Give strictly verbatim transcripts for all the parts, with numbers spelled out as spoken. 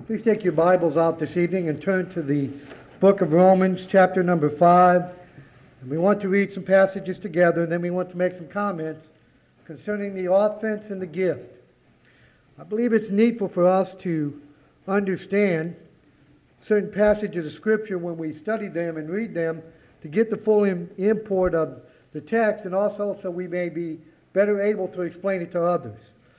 Please take your Bibles out this evening and turn to the book of Romans, chapter number five. And we want to read some passages together, and then we want to make some comments concerning the offense and the gift. I believe it's needful for us to understand certain passages of Scripture when we study them and read them to get the full im- import of the text, and also so we may be better able to explain it to others.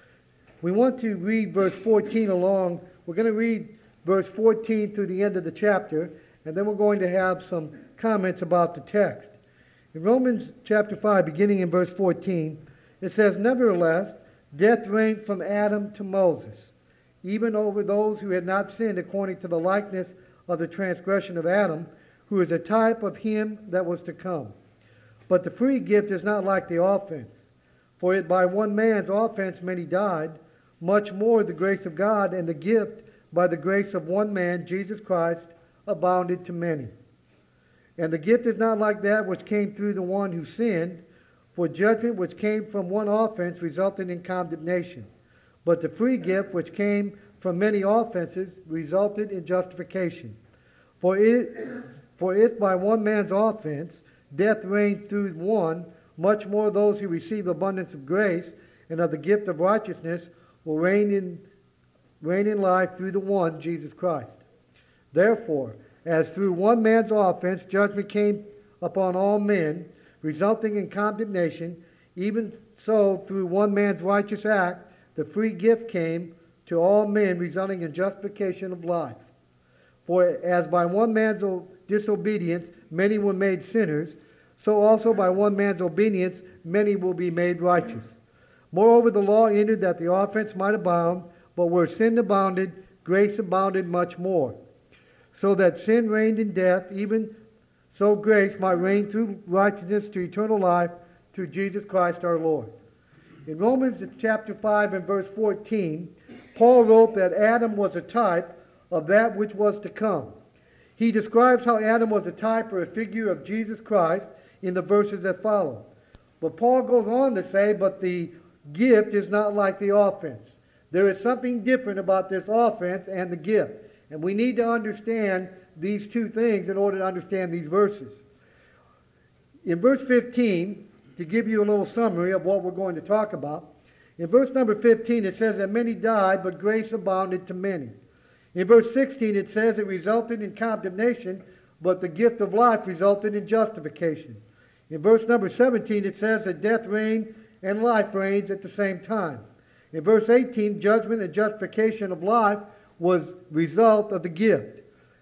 We want to read verse fourteen along. We're going to read verse fourteen through the end of the chapter, and then we're going to have some comments about the text. In Romans chapter five, beginning in verse fourteen, it says, "Nevertheless, death reigned from Adam to Moses, even over those who had not sinned according to the likeness of the transgression of Adam, who is a type of him that was to come. But the free gift is not like the offense. For it by one man's offense many died, much more the grace of God and the gift by the grace of one man, Jesus Christ, abounded to many. And the gift is not like that which came through the one who sinned, for judgment which came from one offense resulted in condemnation. But the free gift which came from many offenses resulted in justification. For, it, for if by one man's offense death reigned through one, much more those who receive abundance of grace and of the gift of righteousness will reign in, reign in life through the one, Jesus Christ. Therefore, as through one man's offense judgment came upon all men, resulting in condemnation, even so through one man's righteous act the free gift came to all men, resulting in justification of life. For as by one man's disobedience many were made sinners, so also by one man's obedience many will be made righteous. Moreover, the law entered that the offense might abound, but where sin abounded, grace abounded much more. So that sin reigned in death, even so grace might reign through righteousness to eternal life through Jesus Christ our Lord." In Romans chapter five and verse fourteen, Paul wrote that Adam was a type of that which was to come. He describes how Adam was a type or a figure of Jesus Christ in the verses that follow. But Paul goes on to say, but the gift is not like the offense. There is something different about this offense and the gift. And we need to understand these two things in order to understand these verses. In verse fifteen, to give you a little summary of what we're going to talk about, in verse number fifteen it says that many died, but grace abounded to many. In verse sixteen it says it resulted in condemnation, but the gift of life resulted in justification. In verse number seventeen it says that death reigned and life reigns at the same time. In verse eighteen, judgment and justification of life was result of the gift.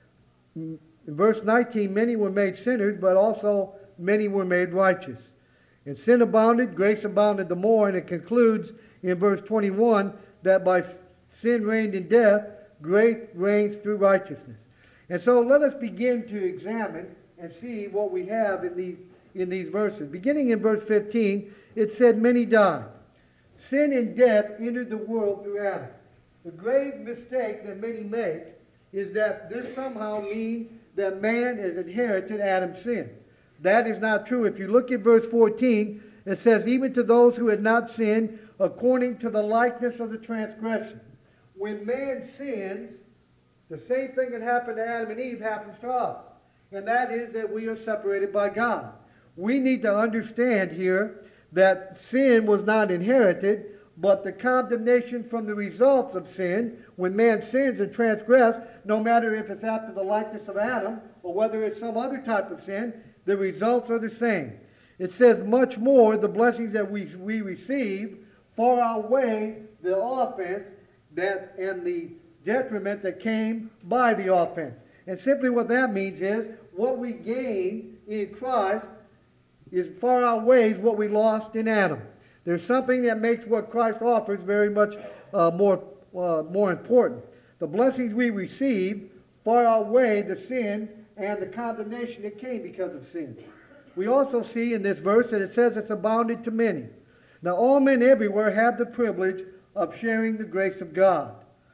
In verse nineteen, many were made sinners, but also many were made righteous. And sin abounded, grace abounded the more, and it concludes in verse twenty-one that by sin reigned in death, grace reigns through righteousness. And so let us begin to examine and see what we have in these in these verses. Beginning in verse fifteen, it said many died. Sin and death entered the world through Adam. The grave mistake that many make is that this somehow means that man has inherited Adam's sin. That is not true. If you look at verse fourteen, it says, even to those who had not sinned according to the likeness of the transgression. When man sins, the same thing that happened to Adam and Eve happens to us. And that is that we are separated by God. We need to understand here that sin was not inherited, but the condemnation from the results of sin, when man sins and transgress, no matter if it's after the likeness of Adam or whether it's some other type of sin, the results are the same. It says much more the blessings that we, we receive far outweigh the offense that and the detriment that came by the offense. And simply what that means is what we gain in Christ is far outweighs what we lost in Adam. There's something that makes what Christ offers very much uh, more, uh, more important. The blessings we receive far outweigh the sin and the condemnation that came because of sin. We also see in this verse that it says it's abounded to many. Now all men everywhere have the privilege of sharing the grace of God.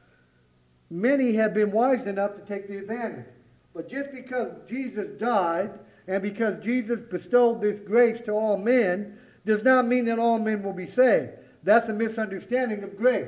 Many have been wise enough to take the advantage. But just because Jesus died and because Jesus bestowed this grace to all men does not mean that all men will be saved. That's a misunderstanding of grace.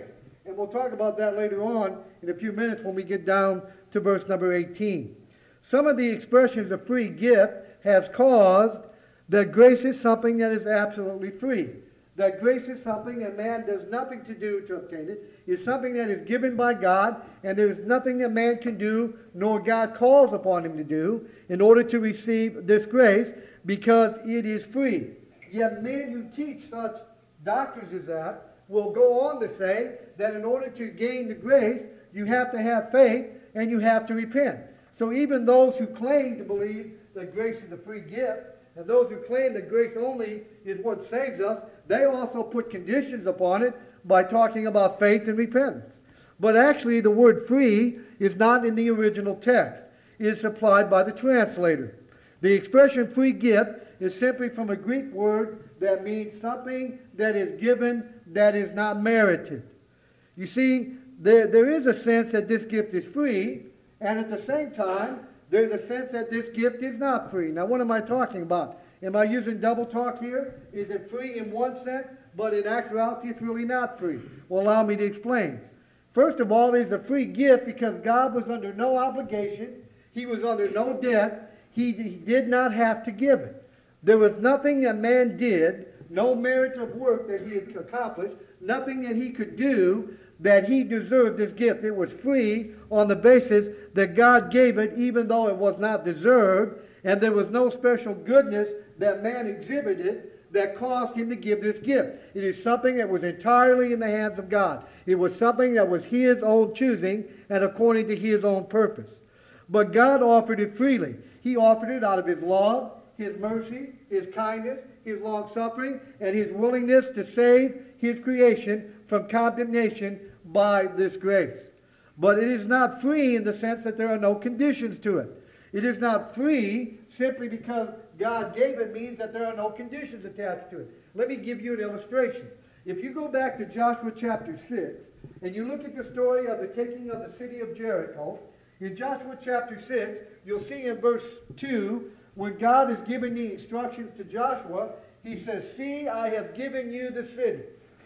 And we'll talk about that later on in a few minutes when we get down to verse number eighteen. Some of the expressions of free gift has caused that grace is something that is absolutely free. That grace is something that man does nothing to do to obtain it. It's something that is given by God, and there is nothing that man can do, nor God calls upon him to do, in order to receive this grace, because it is free. Yet men who teach such doctrines as that will go on to say that in order to gain the grace, you have to have faith and you have to repent. So even those who claim to believe that grace is a free gift, and those who claim that grace only is what saves us, they also put conditions upon it by talking about faith and repentance. But actually the word free is not in the original text. It is supplied by the translator. The expression free gift is simply from a Greek word that means something that is given that is not merited. You see, there, there is a sense that this gift is free, and at the same time, there's a sense that this gift is not free. Now, what am I talking about? Am I using double talk here? Is it free in one sense, but in actuality it's really not free? Well, allow me to explain. First of all, it is a free gift because God was under no obligation. He was under no debt. He, he did not have to give it. There was nothing that man did, no merit of work that he had accomplished, nothing that he could do that he deserved this gift. It was free on the basis that God gave it even though it was not deserved, and there was no special goodness that man exhibited that caused him to give this gift. It is something that was entirely in the hands of God. It was something that was his own choosing and according to his own purpose. But God offered it freely. He offered it out of his love, his mercy, his kindness, his long-suffering, and his willingness to save his creation from condemnation by this grace. But it is not free in the sense that there are no conditions to it. It is not free simply because God gave it means that there are no conditions attached to it. Let me give you an illustration. If you go back to Joshua chapter six, and you look at the story of the taking of the city of Jericho, in Joshua chapter six, you'll see in verse two, when God is giving the instructions to Joshua, he says, "See, I have given you the city."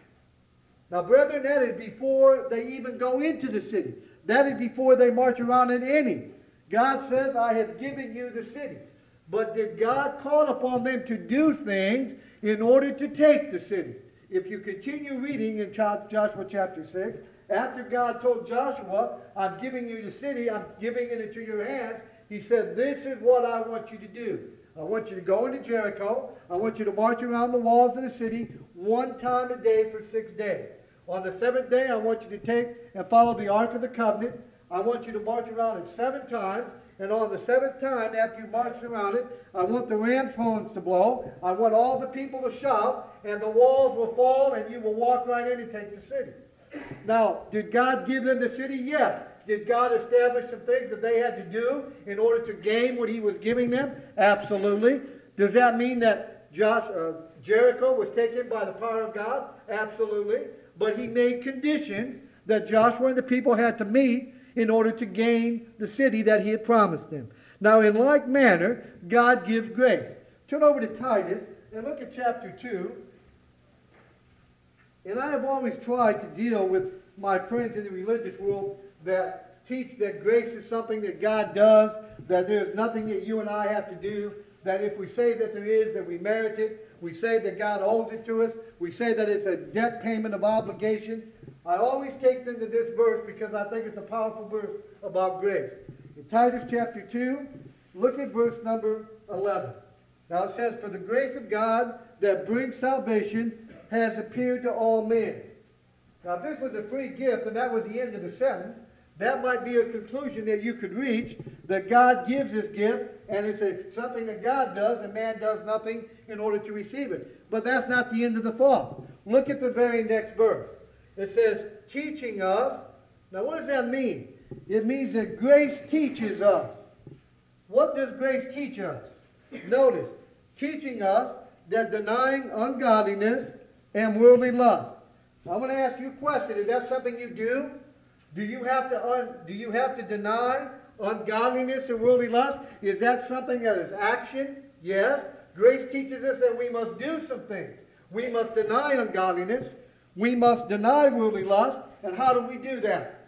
Now, brethren, that is before they even go into the city. That is before they march around in any. God says, "I have given you the city." But did God call upon them to do things in order to take the city? If you continue reading in Joshua chapter six, after God told Joshua, "I'm giving you the city, I'm giving it into your hands," he said, "This is what I want you to do. I want you to go into Jericho. I want you to march around the walls of the city one time a day for six days. On the seventh day, I want you to take and follow the Ark of the Covenant. I want you to march around it seven times. And on the seventh time, after you march around it, I want the ram's horns to blow. I want all the people to shout, and the walls will fall, and you will walk right in and take the city." Now, did God give them the city? Yes. Did God establish some things that they had to do in order to gain what he was giving them? Absolutely. Does that mean that Josh, uh, Jericho was taken by the power of God? Absolutely. But he made conditions that Joshua and the people had to meet in order to gain the city that he had promised them. Now, in like manner, God gives grace. Turn over to Titus and look at chapter two. And I have always tried to deal with my friends in the religious world that teach that grace is something that God does, that there's nothing that you and I have to do, that if we say that there is, that we merit it. We say that God owes it to us. We say that it's a debt payment of obligation. I always take them to this verse because I think it's a powerful verse about grace. In Titus chapter two, look at verse number eleven. Now it says, "For the grace of God that brings salvation has appeared to all men." Now if this was a free gift and that was the end of the sentence, that might be a conclusion that you could reach, that God gives this gift and it's a, something that God does and man does nothing in order to receive it. But that's not the end of the thought. Look at the very next verse. It says, "Teaching us." Now what does that mean? It means that grace teaches us. What does grace teach us? Notice, teaching us that denying ungodliness and worldly lust. I'm going to ask you a question. Is that something you do? Do you have to un, do you have to deny ungodliness and worldly lust? Is that something that is action? Yes. Grace teaches us that we must do some things. We must deny ungodliness. We must deny worldly lust. And how do we do that?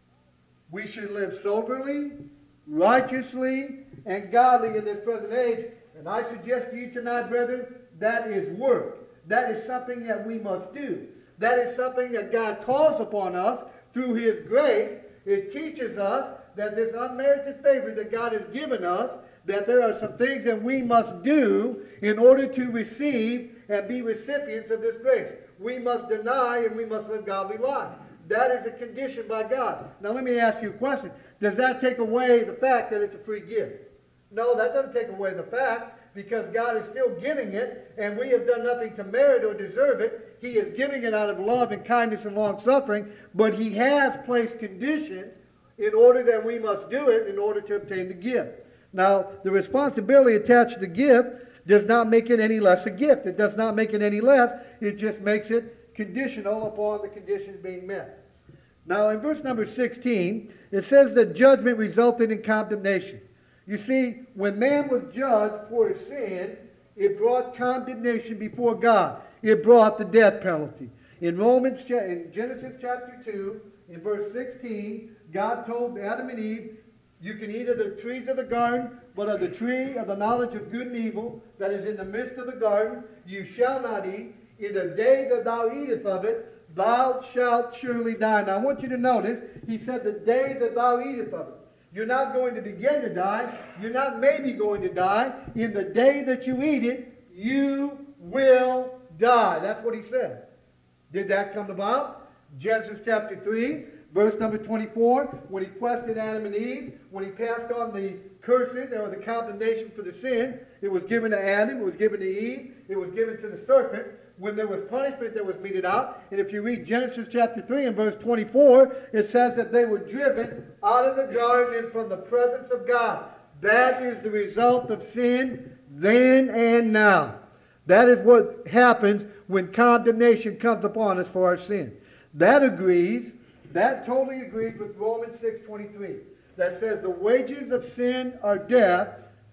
We should live soberly, righteously, and godly in this present age. And I suggest to you tonight, brethren, that is work. That is something that we must do. That is something that God calls upon us through His grace. It teaches us that this unmerited favor that God has given us, that there are some things that we must do in order to receive and be recipients of this grace. We must deny and we must live godly lives. That is a condition by God. Now let me ask you a question. Does that take away the fact that it's a free gift? No, that doesn't take away the fact, because God is still giving it, and we have done nothing to merit or deserve it. He is giving it out of love and kindness and long-suffering, but He has placed conditions in order that we must do it in order to obtain the gift. Now, the responsibility attached to the gift does not make it any less a gift. It does not make it any less. It just makes it conditional upon the conditions being met. Now, in verse number sixteen, it says that judgment resulted in condemnation. You see, when man was judged for his sin, it brought condemnation before God. It brought the death penalty. In Romans, in Genesis chapter two, in verse sixteen, God told Adam and Eve, you can eat of the trees of the garden, but of the tree of the knowledge of good and evil that is in the midst of the garden, you shall not eat. In the day that thou eatest of it, thou shalt surely die. Now I want you to notice, He said the day that thou eatest of it. You're not going to begin to die. You're not maybe going to die. In the day that you eat it, you will die. That's what He said. Did that come about? Genesis chapter three, verse number twenty-four, when He questioned Adam and Eve, when He passed on the curses or the condemnation for the sin, it was given to Adam, it was given to Eve, it was given to the serpent. When there was punishment that was meted out, and if you read Genesis chapter three and verse twenty-four, it says that they were driven out of the garden and from the presence of God. That is the result of sin then and now. That is what happens when condemnation comes upon us for our sin. That agrees, that totally agrees with Romans six twenty-three. That says the wages of sin are death,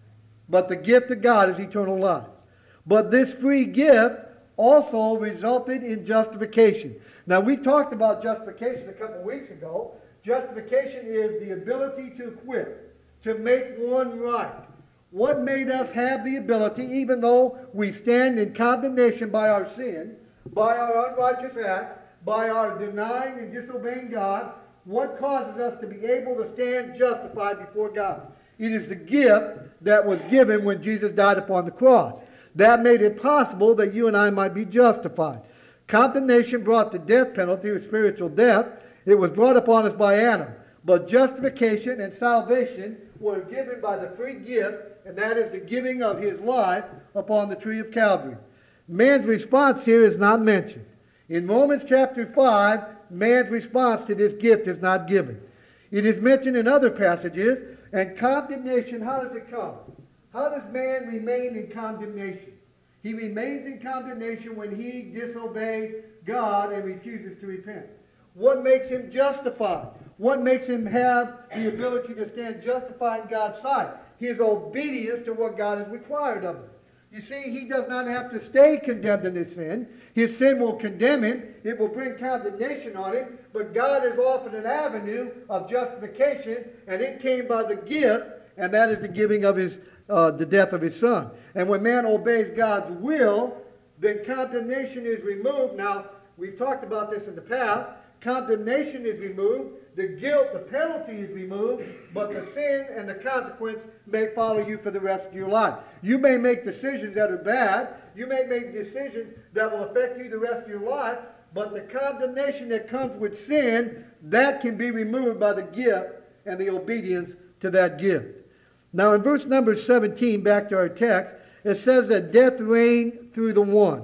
but the gift of God is eternal life. But this free gift also resulted in justification. Now, we talked about justification a couple of weeks ago. Justification is the ability to quit, to make one right. What made us have the ability, even though we stand in condemnation by our sin, by our unrighteous act, by our denying and disobeying God, what causes us to be able to stand justified before God? It is the gift that was given when Jesus died upon the cross. That made it possible that you and I might be justified. Condemnation brought the death penalty or spiritual death. It was brought upon us by Adam. But justification and salvation were given by the free gift, and that is the giving of His life upon the tree of Calvary. Man's response here is not mentioned. In Romans chapter five, man's response to this gift is not given. It is mentioned in other passages, and condemnation, how does it come? How does man remain in condemnation? He remains in condemnation when he disobeys God and refuses to repent. What makes him justified? What makes him have the ability to stand justified in God's sight? His obedience to what God has required of him. You see, he does not have to stay condemned in his sin. His sin will condemn him. It will bring condemnation on him. But God has offered an avenue of justification, and it came by the gift, and that is the giving of his Uh, the death of His Son. And when man obeys God's will, then condemnation is removed. Now, we've talked about this in the past. Condemnation is removed. The guilt, the penalty is removed. But the sin and the consequence may follow you for the rest of your life. You may make decisions that are bad. You may make decisions that will affect you the rest of your life. But the condemnation that comes with sin, that can be removed by the gift and the obedience to that gift. Now in verse number seventeen, back to our text, it says that death reigned through the one.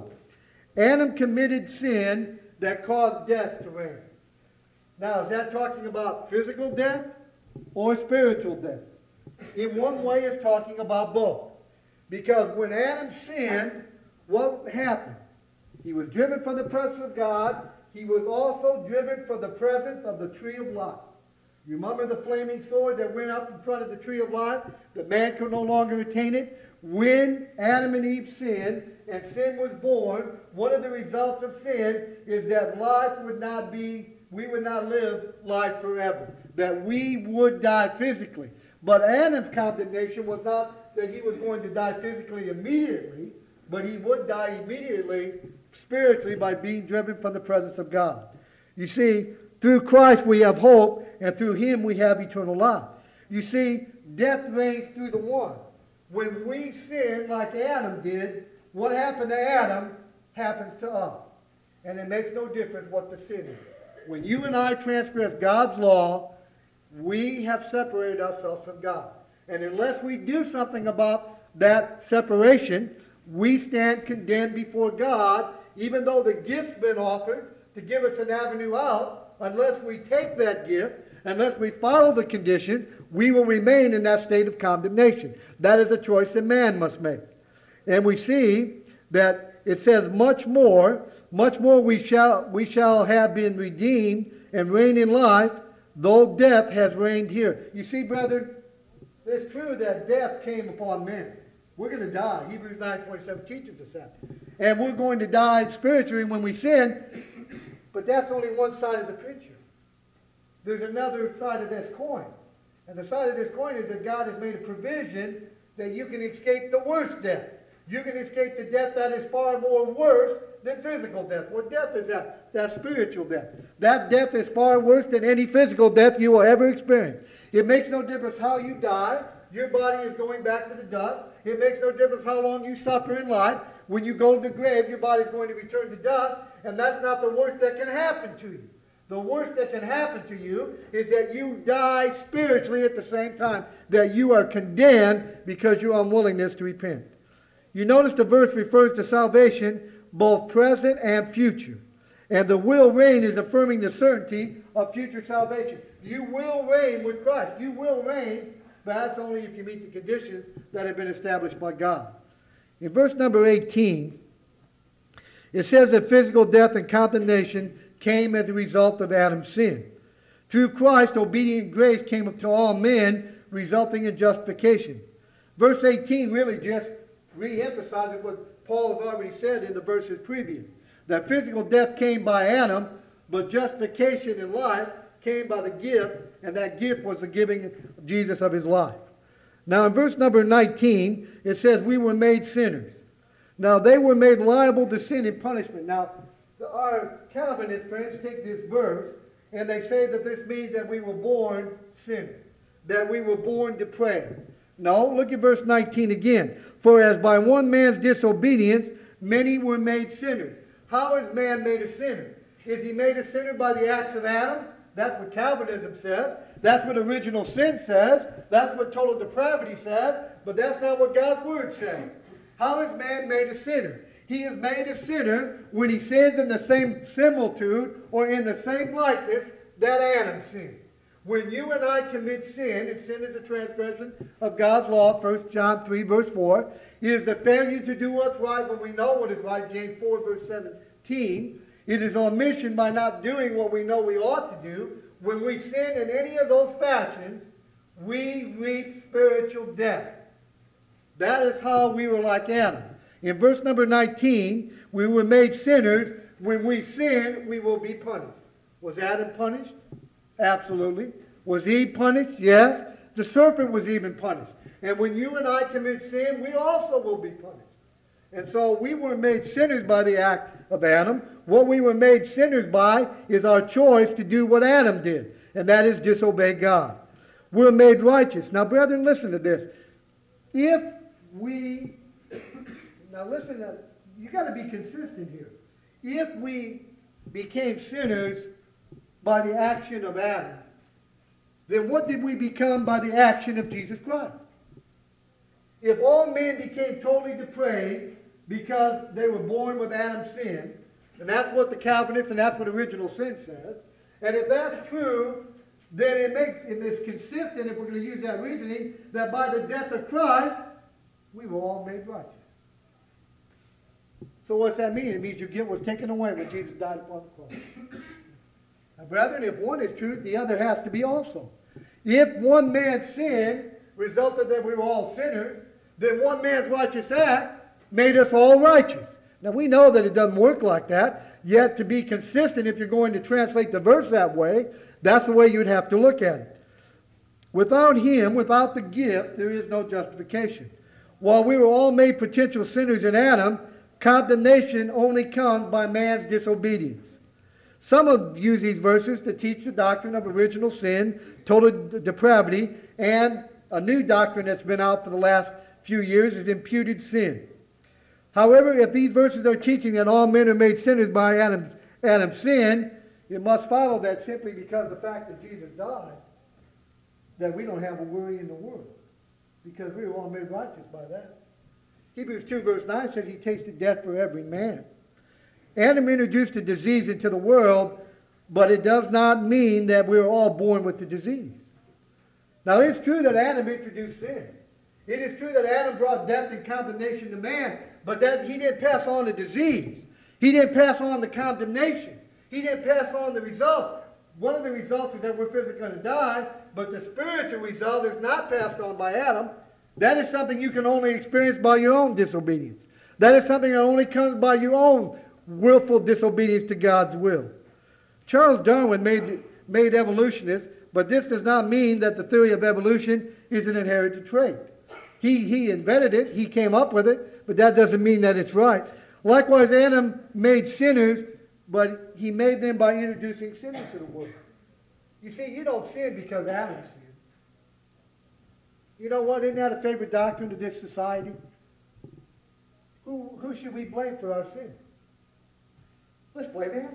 Adam committed sin that caused death to reign. Now is that talking about physical death or spiritual death? In one way it's talking about both. Because when Adam sinned, what happened? He was driven from the presence of God. He was also driven from the presence of the tree of life. You remember the flaming sword that went up in front of the tree of life? The man could no longer attain it. when Adam and Eve sinned and sin was born, one of the results of sin is that life would not be, we would not live life forever, that we would die physically. But Adam's condemnation was not that he was going to die physically immediately, but he would die immediately spiritually by being driven from the presence of God. You see, through Christ we have hope, and through him we have eternal life. You see, death reigns through the one. When we sin like Adam did, what happened to Adam happens to us. And it makes no difference what the sin is. When you and I transgress God's law, we have separated ourselves from God. And unless we do something about that separation, we stand condemned before God, even though the gift's been offered to give us an avenue out. Unless we take that gift, unless we follow the conditions, we will remain in that state of condemnation. That is a choice that man must make. And we see that it says much more, much more we shall, we shall have been redeemed and reign in life, though death has reigned here. You see, brethren, it's true that death came upon men. We're going to die. Hebrews nine twenty-seven teaches us that. And we're going to die spiritually when we sin, but that's only one side of the picture. There's another side of this coin. And the side of this coin is that God has made a provision that you can escape the worst death. You can escape the death that is far more worse than physical death. What death is that? That's spiritual death. That death is far worse than any physical death you will ever experience. It makes no difference how you die. Your body is going back to the dust. It makes no difference how long you suffer in life. When you go to the grave, your body is going to return to dust, and that's not the worst that can happen to you. The worst that can happen to you is that you die spiritually at the same time, that you are condemned because of your unwillingness to repent. You notice the verse refers to salvation, both present and future. And the will reign is affirming the certainty of future salvation. You will reign with Christ. You will reign, but that's only if you meet the conditions that have been established by God. In verse number eighteen, it says that physical death and condemnation came as a result of Adam's sin. Through Christ, obedient grace came up to all men, resulting in justification. Verse eighteen really just re-emphasizes what Paul has already said in the verses previous. That physical death came by Adam, but justification in life came by the gift, and that gift was the giving of Jesus of his life. Now in verse number nineteen, it says we were made sinners. Now they were made liable to sin and punishment. Now our Calvinist friends take this verse and they say that this means that we were born sinners, that we were born depraved. No, look at verse nineteen again. For as by one man's disobedience many were made sinners. How is man made a sinner? Is he made a sinner by the acts of Adam? That's what Calvinism says. That's what original sin says. That's what total depravity says. But that's not what God's Word says. How is man made a sinner? He is made a sinner when he sins in the same similitude or in the same likeness that Adam sinned. When you and I commit sin, and sin is a transgression of God's law, First John three, verse four, it is the failure to do what's right when we know what is right, James four, verse seventeen. It is omission by not doing what we know we ought to do. When we sin in any of those fashions, we reap spiritual death. That is how we were like Adam. In verse number nineteen, we were made sinners. When we sin, we will be punished. Was Adam punished? Absolutely. Was Eve punished? Yes. The serpent was even punished. And when you and I commit sin, we also will be punished. And so we were made sinners by the act of Adam. What we were made sinners by is our choice to do what Adam did, and that is disobey God. We're made righteous. Now, brethren, listen to this. If we, now listen, to, you got to be consistent here. If we became sinners by the action of Adam, then what did we become by the action of Jesus Christ? If all men became totally depraved because they were born with Adam's sin, and that's what the Calvinists and that's what original sin says, and if that's true, then it makes it is consistent, if we're going to use that reasoning, that by the death of Christ, we were all made righteous. So what's that mean? It means your guilt was taken away when Jesus died upon the cross. Now, brethren, if one is true, the other has to be also. If one man's sin resulted that we were all sinners, then one man's righteous act made us all righteous. Now we know that it doesn't work like that, yet to be consistent, if you're going to translate the verse that way, that's the way you'd have to look at it. Without him, without the gift, there is no justification. While we were all made potential sinners in Adam, condemnation only comes by man's disobedience. Some have used these verses to teach the doctrine of original sin, total depravity, and a new doctrine that's been out for the last few years is imputed sin. However, if these verses are teaching that all men are made sinners by Adam's, Adam's sin, it must follow that simply because of the fact that Jesus died, that we don't have a worry in the world, because we were all made righteous by that. Hebrews two verse nine says he tasted death for every man. Adam introduced a disease into the world, but it does not mean that we were all born with the disease. Now it's true that Adam introduced sin. It is true that Adam brought death and condemnation to man, but that he didn't pass on the disease. He didn't pass on the condemnation. He didn't pass on the result. One of the results is that we're physically going to die, but the spiritual result is not passed on by Adam. That is something you can only experience by your own disobedience. That is something that only comes by your own willful disobedience to God's will. Charles Darwin made, made evolutionists, but this does not mean that the theory of evolution is an inherited trait. He, he invented it, he came up with it, but that doesn't mean that it's right. Likewise, Adam made sinners, but he made them by introducing sin into the world. You see, you don't sin because Adam sinned. You know what? Isn't that a favorite doctrine of this society? Who, who should we blame for our sin? Let's blame Adam.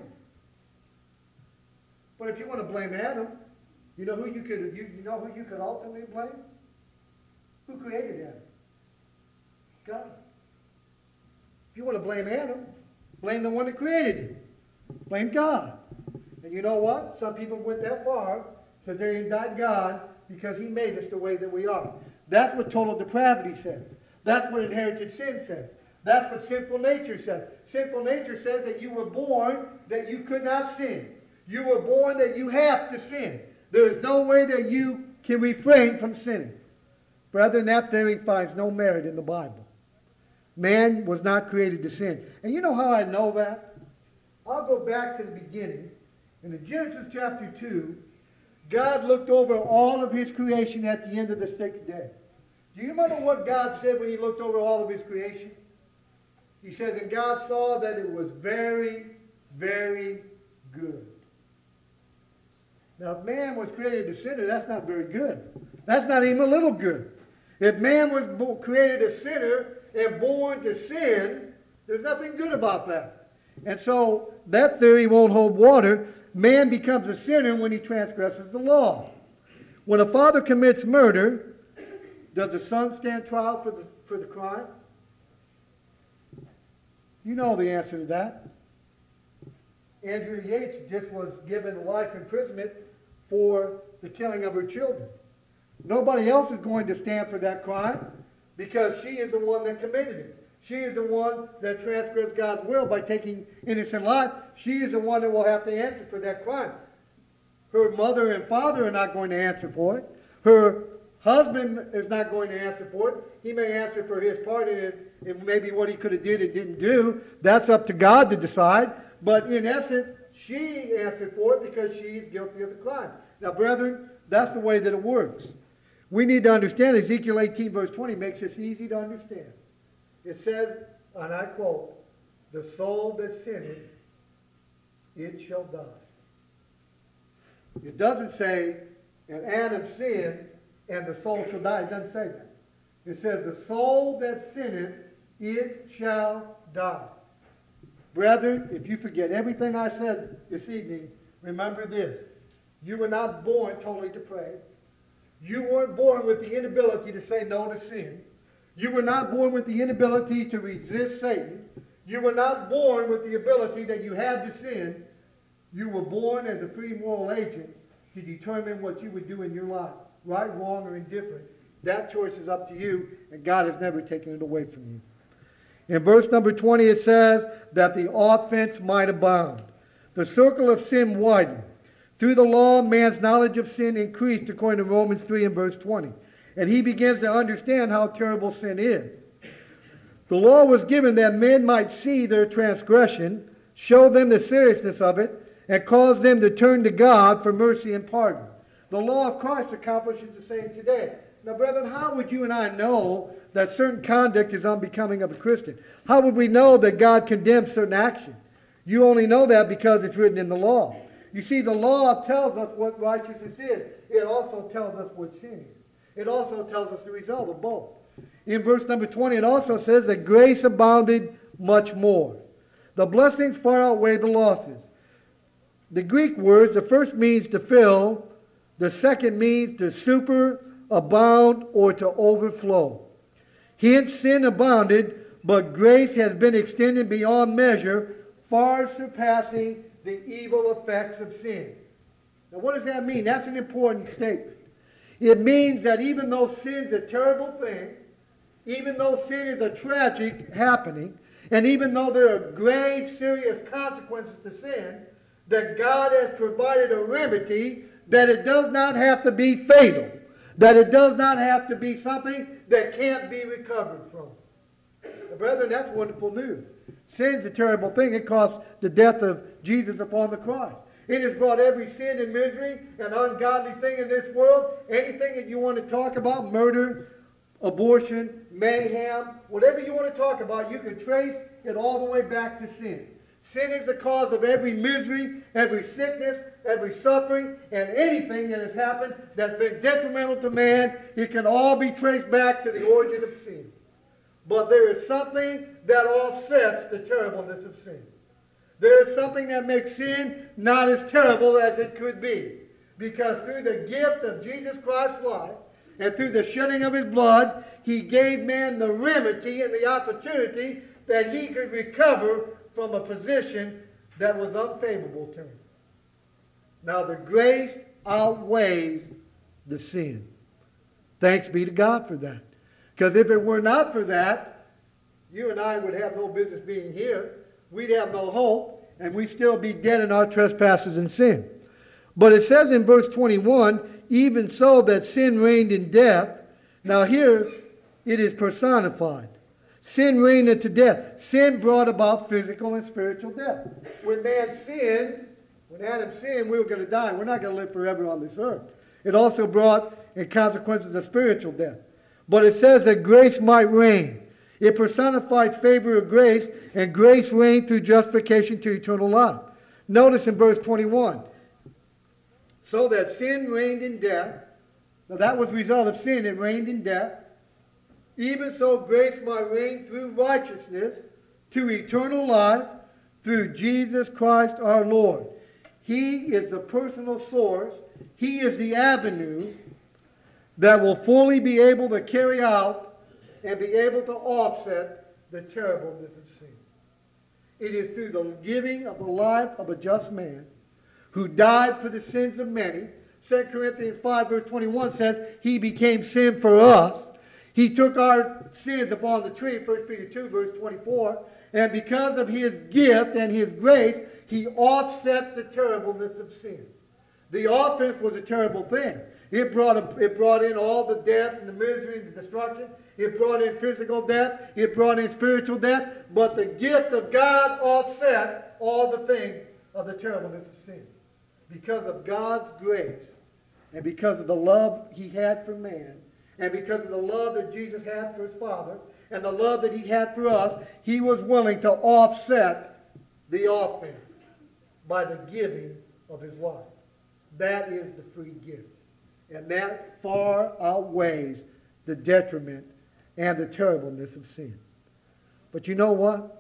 But if you want to blame Adam, you know who you could you, you know who you could ultimately blame? Who created Adam? God. If you want to blame Adam, blame the one that created him. Blame God. And you know what? Some people went that far so they indict God because he made us the way that we are. That's what total depravity says. That's what inherited sin says. That's what sinful nature says. Sinful nature says that you were born that you could not sin. You were born that you have to sin. There is no way that you can refrain from sinning. Brethren, that theory finds no merit in the Bible. Man was not created to sin. And you know how I know that? I'll go back to the beginning. In Genesis chapter two, God looked over all of his creation at the end of the sixth day. Do you remember what God said when he looked over all of his creation? He says, and God saw that it was very, very good. Now, if man was created a sinner, that's not very good. That's not even a little good. If man was bo- created a sinner and born to sin, there's nothing good about that. And so that theory won't hold water. Man becomes a sinner when he transgresses the law. When a father commits murder, does the son stand trial for the, for the crime? You know the answer to that. Andrea Yates just was given life imprisonment for the killing of her children. Nobody else is going to stand for that crime because she is the one that committed it. She is the one that transgressed God's will by taking innocent life. She is the one that will have to answer for that crime. Her mother and father are not going to answer for it. Her husband is not going to answer for it. He may answer for his part in it, and maybe what he could have did and didn't do. That's up to God to decide. But in essence, she answered for it because she is guilty of the crime. Now, brethren, that's the way that it works. We need to understand Ezekiel eighteen verse twenty makes this easy to understand. It says, and I quote, the soul that sinneth, it shall die. It doesn't say, and Adam sinned, and the soul shall die. It doesn't say that. It says, the soul that sinneth, it shall die. Brethren, if you forget everything I said this evening, remember this. You were not born totally depraved. You weren't born with the inability to say no to sin. You were not born with the inability to resist Satan. You were not born with the ability that you had to sin. You were born as a free moral agent to determine what you would do in your life, right, wrong, or indifferent. That choice is up to you, and God has never taken it away from you. In verse number twenty, it says that the offense might abound. The circle of sin widened. Through the law, man's knowledge of sin increased, according to Romans three and verse twenty. and he begins to understand how terrible sin is. The law was given that men might see their transgression, show them the seriousness of it, and cause them to turn to God for mercy and pardon. The law of Christ accomplishes the same today. Now, brethren, how would you and I know that certain conduct is unbecoming of a Christian? How would we know that God condemns certain action? You only know that because it's written in the law. You see, the law tells us what righteousness is. It also tells us what sin is. It also tells us the result of both. In verse number twenty, it also says that grace abounded much more. The blessings far outweigh the losses. The Greek words, the first means to fill, the second means to super, abound, or to overflow. Hence sin abounded, but grace has been extended beyond measure, far surpassing the evil effects of sin. Now what does that mean? That's an important statement. It means that even though sin is a terrible thing, even though sin is a tragic happening, and even though there are grave, serious consequences to sin, that God has provided a remedy that it does not have to be fatal, that it does not have to be something that can't be recovered from. Now, brethren, that's wonderful news. Sin's a terrible thing. It cost the death of Jesus upon the cross. It has brought every sin and misery and ungodly thing in this world, anything that you want to talk about, murder, abortion, mayhem, whatever you want to talk about, you can trace it all the way back to sin. Sin is the cause of every misery, every sickness, every suffering, and anything that has happened that's been detrimental to man. It can all be traced back to the origin of sin. But there is something that offsets the terribleness of sin. There is something that makes sin not as terrible as it could be. Because through the gift of Jesus Christ's life and through the shedding of his blood, he gave man the remedy and the opportunity that he could recover from a position that was unfavorable to him. Now the grace outweighs the sin. Thanks be to God for that. Because if it were not for that, you and I would have no business being here. We'd have no hope, and we'd still be dead in our trespasses and sin. But it says in verse twenty-one, even so that sin reigned in death. Now here it is personified. Sin reigned into death. Sin brought about physical and spiritual death. When man sinned, when Adam sinned, we were going to die. We're not going to live forever on this earth. It also brought in consequences of spiritual death. But it says that grace might reign. It personifies favor of grace, and grace reigned through justification to eternal life. Notice in verse twenty-one, so that sin reigned in death. Now that was the result of sin. It reigned in death. Even so grace might reign through righteousness to eternal life through Jesus Christ our Lord. He is the personal source. He is the avenue that will fully be able to carry out and be able to offset the terribleness of sin. It is through the giving of the life of a just man who died for the sins of many. Second Corinthians five verse twenty-one says, he became sin for us. He took our sins upon the tree, First Peter two verse twenty-four, and because of his gift and his grace, he offset the terribleness of sin. The offense was a terrible thing. It brought, a, it brought in all the death and the misery and the destruction. It brought in physical death. It brought in spiritual death. But the gift of God offset all the things of the terribleness of sin. Because of God's grace and because of the love he had for man and because of the love that Jesus had for his Father and the love that he had for us, he was willing to offset the offense by the giving of his life. That is the free gift. And that far outweighs the detriment and the terribleness of sin. But you know what?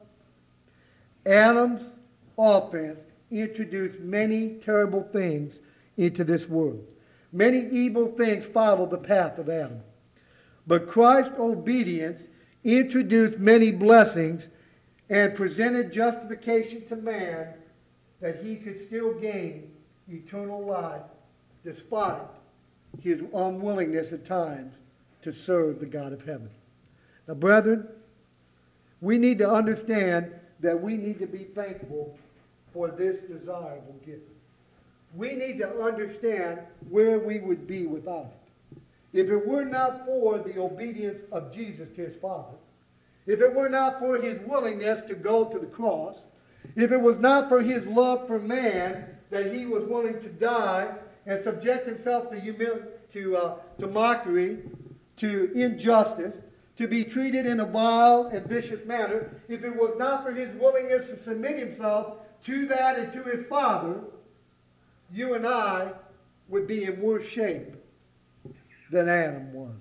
Adam's offense introduced many terrible things into this world. Many evil things followed the path of Adam. But Christ's obedience introduced many blessings and presented justification to man that he could still gain eternal life despite his unwillingness at times to serve the God of heaven. Now, brethren, we need to understand that we need to be thankful for this desirable gift. We need to understand where we would be without it. if it were not for the obedience of Jesus to his Father, if it were not for his willingness to go to the cross, if it was not for his love for man that he was willing to die and subject himself to humility, to, uh, to mockery, to injustice, to be treated in a vile and vicious manner, if it was not for his willingness to submit himself to that and to his Father, you and I would be in worse shape than Adam was.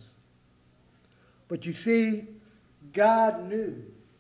But you see, God knew.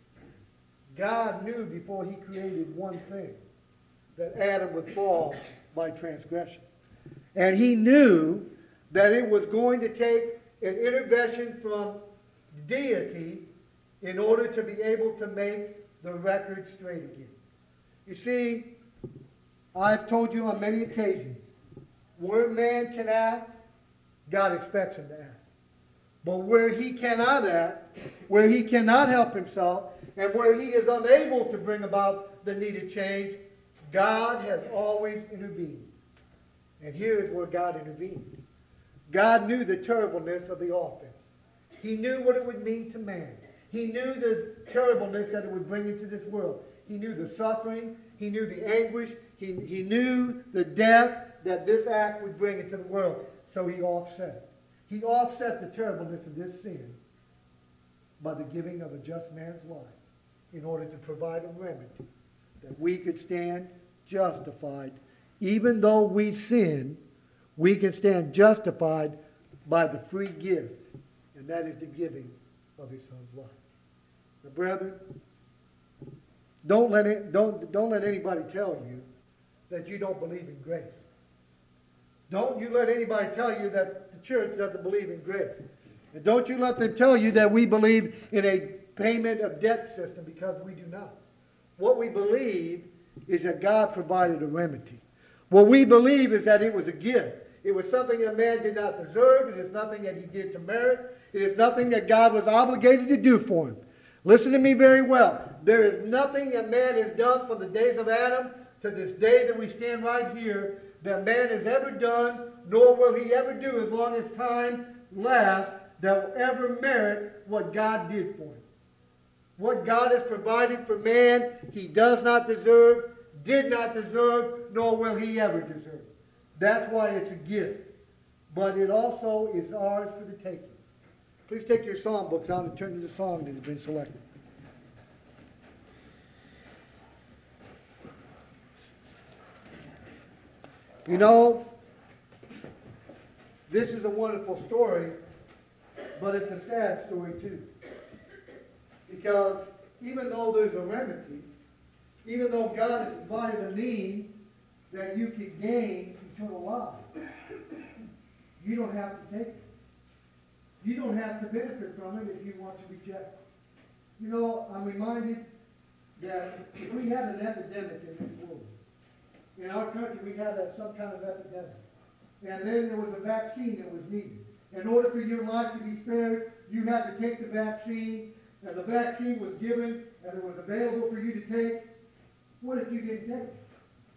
God knew before he created one thing, that Adam would fall by transgression. And he knew that it was going to take an intervention from deity in order to be able to make the record straight again. You see, I've told you on many occasions, where man can act, God expects him to act. But where he cannot act, where he cannot help himself, and where he is unable to bring about the needed change, God has always intervened. And here is where God intervened. God knew the terribleness of the offense. He knew what it would mean to man. He knew the terribleness that it would bring into this world. He knew the suffering. He knew the anguish. He, he knew the death that this act would bring into the world. So he offset. He offset the terribleness of this sin by the giving of a just man's life in order to provide a remedy that we could stand justified. Even though we sin, we can stand justified by the free gift, and that is the giving of his son's life. Now, brethren, don't let it, don't, don't let anybody tell you that you don't believe in grace. Don't you let anybody tell you that the church doesn't believe in grace. And don't you let them tell you that we believe in a payment of debt system, because we do not. What we believe is that God provided a remedy. What we believe is that it was a gift. It was something that man did not deserve. It is nothing that he did to merit. It is nothing that God was obligated to do for him. Listen to me very well. There is nothing that man has done from the days of Adam to this day that we stand right here that man has ever done, nor will he ever do as long as time lasts, that will ever merit what God did for him. What God has provided for man, he does not deserve, did not deserve, nor will he ever deserve. That's why it's a gift. But it also is ours for the taking. Please take your psalm books out and turn to the song that has been selected. You know, this is a wonderful story, but it's a sad story too. Because even though there's a remedy, even though God has provided a means that you can gain eternal life, you don't have to take it. You don't have to benefit from it if you want to reject it. You know, I'm reminded that if we had an epidemic in this world, in our country we had a, some kind of epidemic, and then there was a vaccine that was needed. In order for your life to be spared, you had to take the vaccine, and the vaccine was given, and it was available for you to take. What if you didn't take it?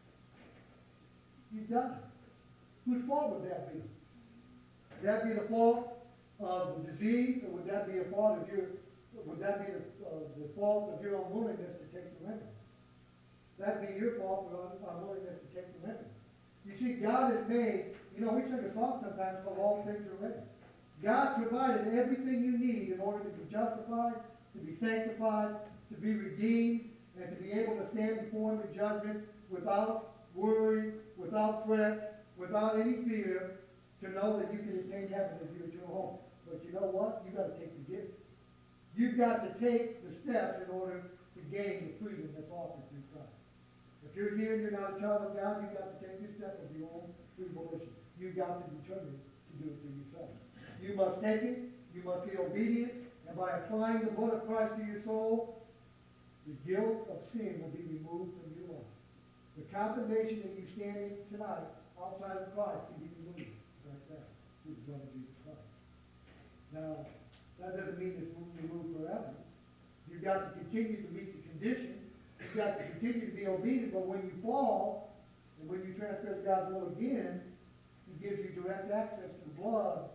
You died. Whose fault would that be? Would that be the fault of the disease, or would that be a fault of your? Would that be the, uh, the fault of your unwillingness to take the remedy? That'd be your fault for unwillingness to take the remedy. You see, God has made. You know, we sing a song sometimes called "All Things Are Ready." God provided everything you need in order to be justified, to be sanctified, to be redeemed, and to be able to stand before Him in judgment without worry, without fret, without any fear, to know that you can attain heaven as your eternal home. But you know what? You've got to take the gift. You've got to take the steps in order to gain the freedom that's offered through Christ. If you're here and you're not a child of God, you've got to take this step of your own free volition. You've got to determine to do it for yourself. You must take it. You must be obedient. And by applying the blood of Christ to your soul, the guilt of sin will be removed from your life. The condemnation that you stand in tonight outside of Christ can be removed like that through the blood of Jesus Christ. Now, that doesn't mean it's removed forever. You've got to continue to meet the condition. You've got to continue to be obedient. But when you fall, and when you transgress God's will again, He gives you direct access to the blood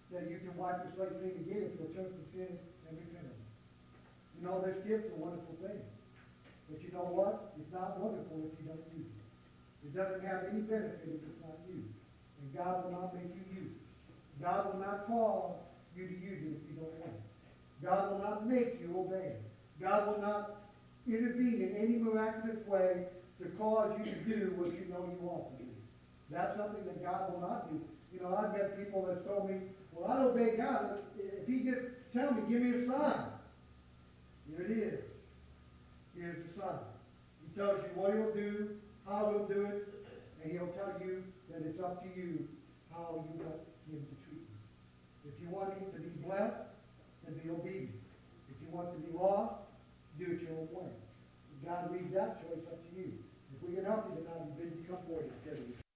that you can wipe the slate clean again if you'll turn from sin and repent of it. You know, this gift's a wonderful thing. But you know what? It's not wonderful if you don't use it. It doesn't have any benefit if it's not used. And God will not make you use it. God will not cause you to use it if you don't want it. God will not make you obey it. God will not intervene in any miraculous way to cause you to do what you know you ought to do. That's something that God will not do. You know, I've met people that told me, well, I'd obey God if he just tell me, give me a sign. Here it is. Here's the sign. He tells you what he'll do, how he'll do it, and he'll tell you that it's up to you how you want him to treat you. If you want him to be blessed, then be obedient. If you want to be lost, do it your own way. God leaves that choice up to you. If we can help you tonight, we bid you come forward and